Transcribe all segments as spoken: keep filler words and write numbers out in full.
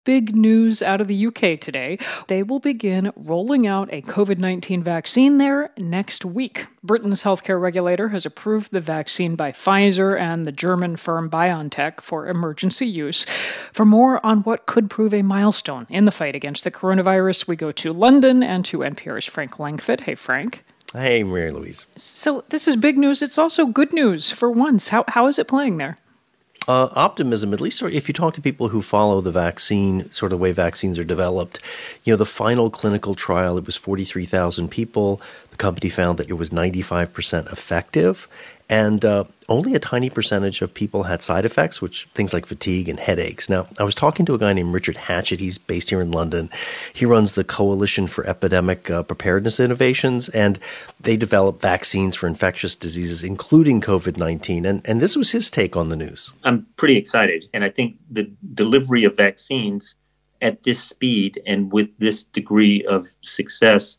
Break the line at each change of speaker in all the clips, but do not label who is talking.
Big news out of the U K today. They will begin rolling out a COVID nineteen vaccine there next week. Britain's healthcare regulator has approved the vaccine by Pfizer and the German firm BioNTech for emergency use. For more on what could prove a milestone in the fight against the coronavirus, we go to London and to N P R's Frank Langfitt. Hey, Frank.
Hey, Mary Louise.
So this is big news. It's also good news for once. How How is it playing there?
Uh, optimism, at least if you talk to people who follow the vaccine, sort of the way vaccines are developed, you know, the final clinical trial, it was forty-three thousand people. The company found that it was ninety-five percent effective. And uh, only a tiny percentage of people had side effects, which things like fatigue and headaches. Now, I was talking to a guy named Richard Hatchett. He's based here in London. He runs the Coalition for Epidemic uh, Preparedness Innovations, and they develop vaccines for infectious diseases, including COVID nineteen. And, and this was his take on the news.
I'm pretty excited. And I think the delivery of vaccines at this speed and with this degree of success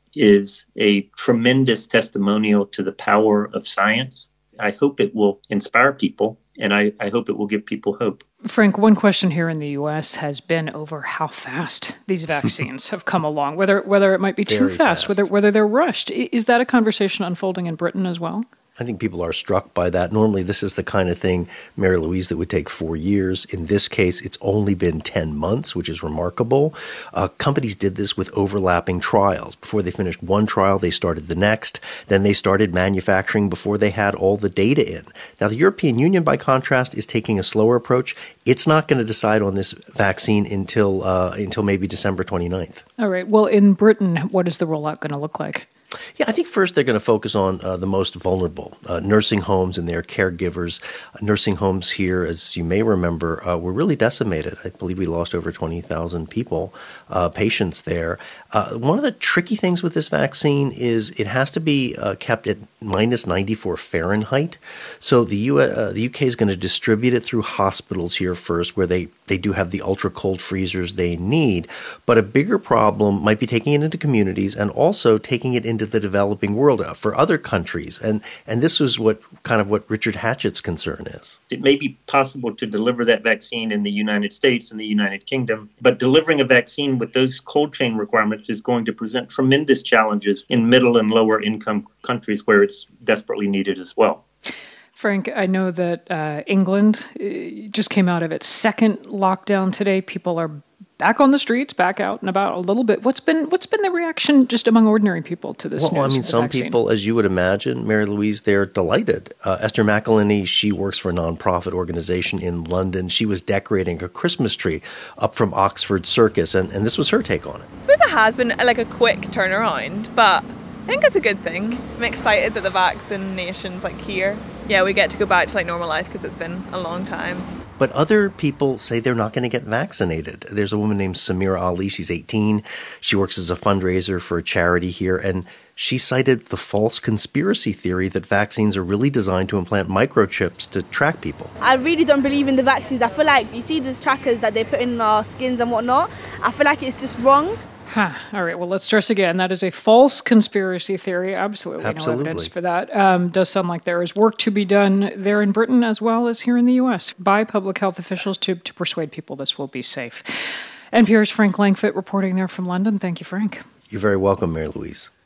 is a tremendous testimonial to the power of science. I hope it will inspire people, and I, I hope it will give people hope.
Frank, one question here in the U S has been over how fast these vaccines have come along, whether whether it might be too fast,
fast,
whether whether they're rushed. Is that a conversation unfolding in Britain as well?
I think people are struck by that. Normally, this is the kind of thing, Mary Louise, that would take four years. In this case, it's only been ten months, which is remarkable. Uh, companies did this with overlapping trials. Before they finished one trial, they started the next. Then they started manufacturing before they had all the data in. Now, the European Union, by contrast, is taking a slower approach. It's not going to decide on this vaccine until uh, until maybe December twenty-ninth.
All right. Well, in Britain, what is the rollout going to look like?
Yeah, I think first they're going to focus on uh, the most vulnerable, uh, nursing homes and their caregivers. Uh, nursing homes here, as you may remember, uh, were really decimated. I believe we lost over twenty thousand people, uh, patients there. Uh, one of the tricky things with this vaccine is it has to be uh, kept at minus ninety-four Fahrenheit. So the, U- uh, the U K is going to distribute it through hospitals here first, where they, they do have the ultra-cold freezers they need. But a bigger problem might be taking it into communities and also taking it into the developing world uh, for other countries. And and this is what kind of what Richard Hatchett's concern is.
It may be possible to deliver that vaccine in the United States and the United Kingdom, but delivering a vaccine with those cold chain requirements is going to present tremendous challenges in middle and lower income countries where it's desperately needed as well.
Frank, I know that uh, England uh, just came out of its second lockdown today. People are back on the streets, back out and about a little bit. What's been what's been the reaction just among ordinary people to this
well,
news?
I mean, some
vaccine?
people, as you would imagine, Mary Louise, they're delighted. Uh, Esther McElhenney, she works for a nonprofit organization in London. She was decorating a Christmas tree up from Oxford Circus, and, and this was her take on it.
I suppose it has been like a quick turnaround, but I think it's a good thing. I'm excited that the vaccination's like here. Yeah, we get to go back to like normal life because it's been a long time.
But other people say they're not going to get vaccinated. There's a woman named Samira Ali. She's eighteen. She works as a fundraiser for a charity here, and she cited the false conspiracy theory that vaccines are really designed to implant microchips to track people.
I really don't believe in the vaccines. I feel like you see these trackers that they put in our skins and whatnot. I feel like it's just wrong.
Huh. All right. Well, let's stress again. That is a false conspiracy theory. Absolutely,
Absolutely.
no evidence for that. Um, does sound like there is work to be done there in Britain as well as here in the U S by public health officials to, to persuade people this will be safe. N P R's Frank Langfitt reporting there from London. Thank you, Frank.
You're very welcome, Mary Louise.